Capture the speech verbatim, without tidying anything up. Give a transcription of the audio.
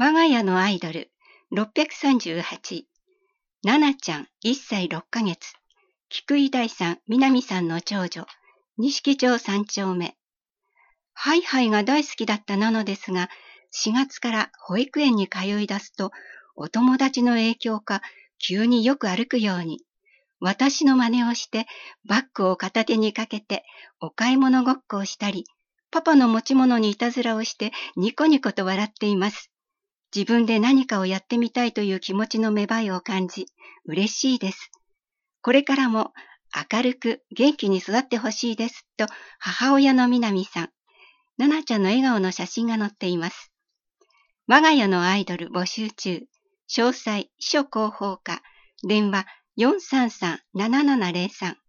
我が家のアイドルろっぴゃくさんじゅうはち、ななちゃんいっさいろっかげつ、菊井大さん、南さんの長女、錦町三丁目。ハイハイが大好きだったなのですが、しがつから保育園に通い出すと、お友達の影響か、急によく歩くように。私の真似をして、バッグを片手にかけて、お買い物ごっこをしたり、パパの持ち物にいたずらをして、ニコニコと笑っています。自分で何かをやってみたいという気持ちの芽生えを感じ、嬉しいです。これからも明るく元気に育ってほしいです。と、母親の南さん。ななちゃんの笑顔の写真が載っています。我が家のアイドル募集中。詳細、秘書広報課。電話よんさんさんななななゼロさん。